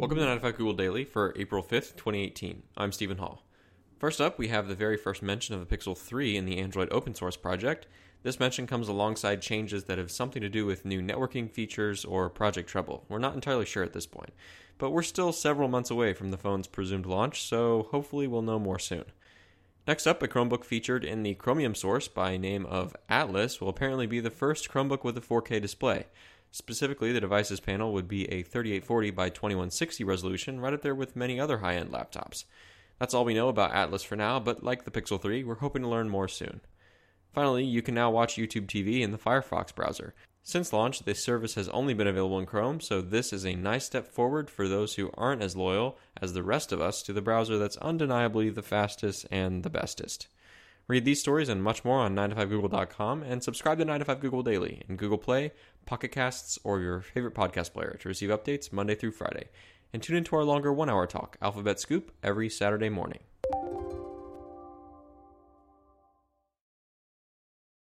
Welcome to 95 Google Daily for April 5th, 2018. I'm Stephen Hall. First up, we have the very first mention of the Pixel 3 in the Android open source project. This mention comes alongside changes that have something to do with new networking features or Project Treble. We're not entirely sure at this point, but we're still several months away from the phone's presumed launch, so hopefully we'll know more soon. Next up, a Chromebook featured in the Chromium source by name of Atlas will apparently be the first Chromebook with a 4K display. Specifically, the device's panel would be a 3840 by 2160 resolution, right up there with many other high-end laptops. That's all we know about Atlas for now, but like the Pixel 3, we're hoping to learn more soon. Finally, you can now watch YouTube TV in the Firefox browser. Since launch, this service has only been available in Chrome, so this is a nice step forward for those who aren't as loyal as the rest of us to the browser that's undeniably the fastest and the bestest. Read these stories and much more on 9to5google.com and subscribe to 9to5 Google Daily in Google Play, Pocket Casts, or your favorite podcast player to receive updates Monday through Friday. And tune into our longer 1-hour talk, Alphabet Scoop, every Saturday morning.